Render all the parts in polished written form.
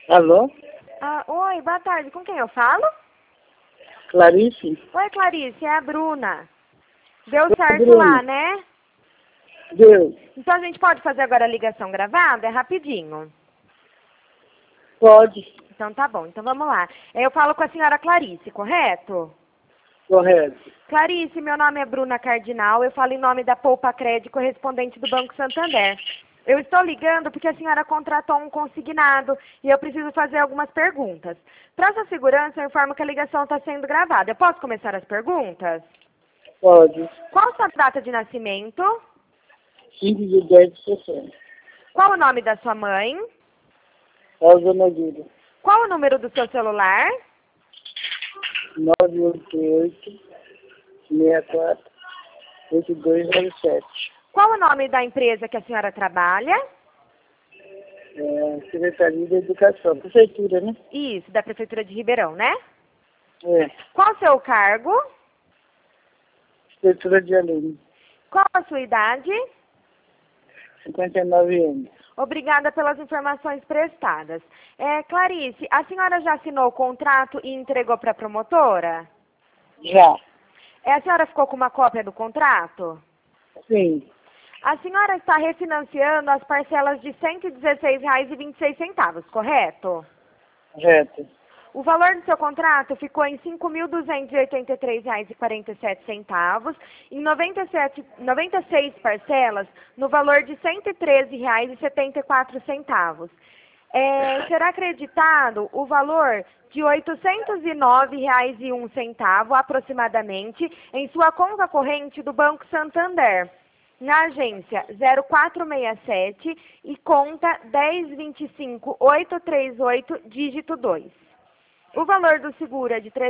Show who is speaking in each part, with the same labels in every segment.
Speaker 1: Alô?
Speaker 2: Oi, boa tarde. Com quem eu falo?
Speaker 1: Clarice?
Speaker 2: Oi, Clarice, é a Bruna. Deu certo
Speaker 1: Bruna.
Speaker 2: lá, né?
Speaker 1: Deu.
Speaker 2: Então a gente pode fazer agora a ligação gravada? É rapidinho.
Speaker 1: Pode.
Speaker 2: Então tá bom, então vamos lá. Eu falo com a senhora Clarice, correto?
Speaker 1: Correto.
Speaker 2: Clarice, meu nome é Bruna Cardinal, eu falo em nome da Poupa Crédito, correspondente do Banco Santander. Eu estou ligando porque a senhora contratou um consignado e eu preciso fazer algumas perguntas. Para sua segurança, eu informo que a ligação está sendo gravada. Eu posso começar as perguntas?
Speaker 1: Pode.
Speaker 2: Qual sua data de nascimento?
Speaker 1: 5 de 10 de 60.
Speaker 2: Qual o nome da sua mãe?
Speaker 1: Rosa Nogueira.
Speaker 2: Qual o número do seu celular?
Speaker 1: 988 64 8207.
Speaker 2: Qual o nome da empresa que a senhora trabalha?
Speaker 1: Secretaria da Educação. Prefeitura, né?
Speaker 2: Isso, da Prefeitura de Ribeirão, né?
Speaker 1: É.
Speaker 2: Qual o seu cargo?
Speaker 1: Prefeitura de Aline.
Speaker 2: Qual a sua idade?
Speaker 1: 59 anos.
Speaker 2: Obrigada pelas informações prestadas. Clarice, a senhora já assinou o contrato e entregou para a promotora?
Speaker 1: Já.
Speaker 2: A senhora ficou com uma cópia do contrato?
Speaker 1: Sim.
Speaker 2: A senhora está refinanciando as parcelas de R$ 116,26, correto?
Speaker 1: Correto.
Speaker 2: O valor do seu contrato ficou em R$ 5.283,47, em 96 parcelas, no valor de R$ 113,74. Será acreditado o valor de R$ 809,01, aproximadamente, em sua conta corrente do Banco Santander, na agência 0467 e conta 1025838, dígito 2. O valor do seguro é de R$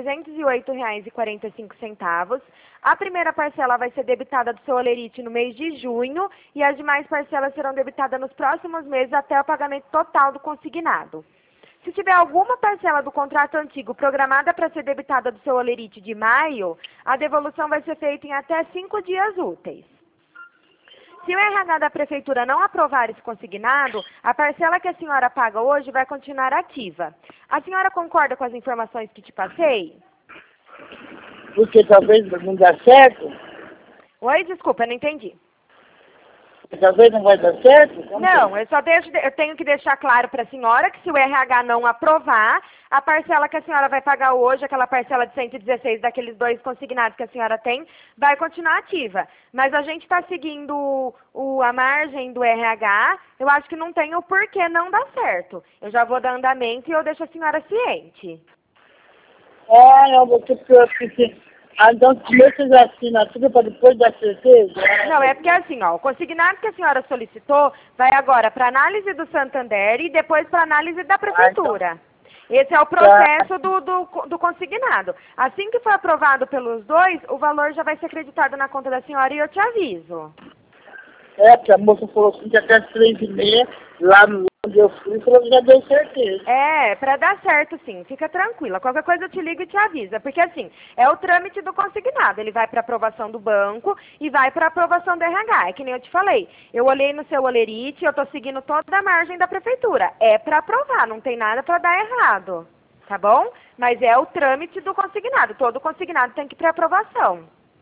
Speaker 2: 308,45. A primeira parcela vai ser debitada do seu olerite no mês de junho e as demais parcelas serão debitadas nos próximos meses até o pagamento total do consignado. Se tiver alguma parcela do contrato antigo programada para ser debitada do seu olerite de maio, a devolução vai ser feita em até 5 dias úteis. Se o RH da Prefeitura não aprovar esse consignado, a parcela que a senhora paga hoje vai continuar ativa. A senhora concorda com as informações que te passei?
Speaker 1: Porque talvez não dá certo?
Speaker 2: Oi, desculpa, eu não entendi.
Speaker 1: Talvez não vai dar certo?
Speaker 2: Não, eu tenho que deixar claro para a senhora que se o RH não aprovar, a parcela que a senhora vai pagar hoje, aquela parcela de 116 daqueles 2 consignados que a senhora tem, vai continuar ativa. Mas a gente está seguindo a margem do RH, eu acho que não tem o porquê não dar certo. Eu já vou dar andamento e eu deixo a senhora ciente.
Speaker 1: Eu vou ter que... então, deixa já assinatura para depois dar certeza?
Speaker 2: Não, é porque assim, o consignado que a senhora solicitou vai agora para análise do Santander e depois para análise da Prefeitura. Esse é o processo do consignado. Assim que for aprovado pelos 2, o valor já vai ser acreditado na conta da senhora e eu te aviso.
Speaker 1: Porque a moça falou assim que até as 3h30, lá onde eu fui, falou que já deu certeza.
Speaker 2: Para dar certo, sim. Fica tranquila. Qualquer coisa eu te ligo e te avisa. Porque, assim, é o trâmite do consignado. Ele vai para aprovação do banco e vai para aprovação do RH. É que nem eu te falei. Eu olhei no seu olerite, eu estou seguindo toda a margem da prefeitura. É para aprovar, não tem nada para dar errado. Tá bom? Mas é o trâmite do consignado. Todo consignado tem que ir para aprovação.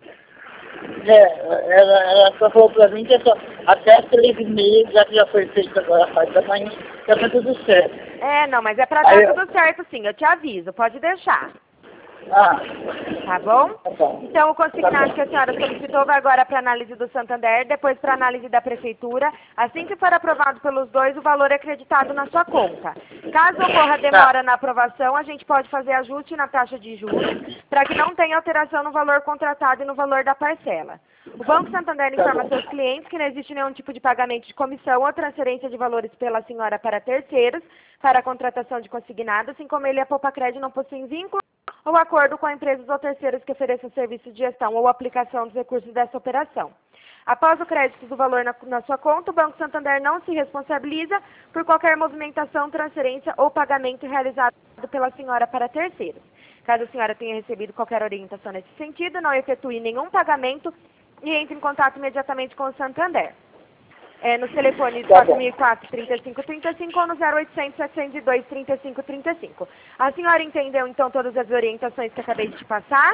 Speaker 1: Ela só falou pra mim que é só até as 3h30, já que já foi feito agora a parte da manhã, já tá tudo certo.
Speaker 2: Não, mas é pra dar tudo certo sim, eu te aviso, pode deixar. Tá bom?
Speaker 1: Tá bom.
Speaker 2: Então, o consignado que a senhora solicitou vai agora para análise do Santander, depois para análise da Prefeitura. Assim que for aprovado pelos 2, o valor é acreditado na sua conta. Caso ocorra demora na aprovação, a gente pode fazer ajuste na taxa de juros para que não tenha alteração no valor contratado e no valor da parcela. O Banco Santander informa a seus clientes que não existe nenhum tipo de pagamento de comissão ou transferência de valores pela senhora para terceiros para a contratação de consignado, assim como ele e a Poupa Crédito não possuem vínculo ou acordo com empresas ou terceiros que ofereçam serviços de gestão ou aplicação dos recursos dessa operação. Após o crédito do valor na sua conta, o Banco Santander não se responsabiliza por qualquer movimentação, transferência ou pagamento realizado pela senhora para terceiros. Caso a senhora tenha recebido qualquer orientação nesse sentido, não efetue nenhum pagamento e entre em contato imediatamente com o Santander. No telefone
Speaker 1: Tá bom.
Speaker 2: 4004-3535 ou no 0800-702-3535. A senhora entendeu, então, todas as orientações que acabei de te passar?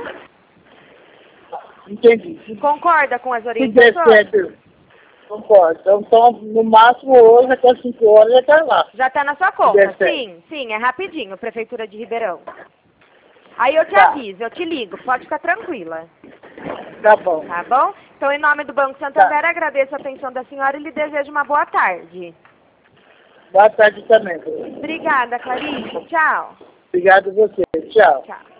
Speaker 1: Entendi.
Speaker 2: Concorda com as
Speaker 1: Se der
Speaker 2: orientações?
Speaker 1: certo, concordo. Então, no máximo hoje, até 5 horas, já está lá.
Speaker 2: Já está na sua
Speaker 1: der
Speaker 2: conta?
Speaker 1: certo.
Speaker 2: Sim, sim, é rapidinho, Prefeitura de Ribeirão. Aí eu te
Speaker 1: Tá.
Speaker 2: aviso, eu te ligo, pode ficar tranquila.
Speaker 1: Tá bom.
Speaker 2: Tá bom? Então, em nome do Banco Santander, agradeço a atenção da senhora e lhe desejo uma boa tarde.
Speaker 1: Boa tarde também.
Speaker 2: Obrigada, Clarice. Tchau.
Speaker 1: Obrigado a você. Tchau.
Speaker 2: Tchau.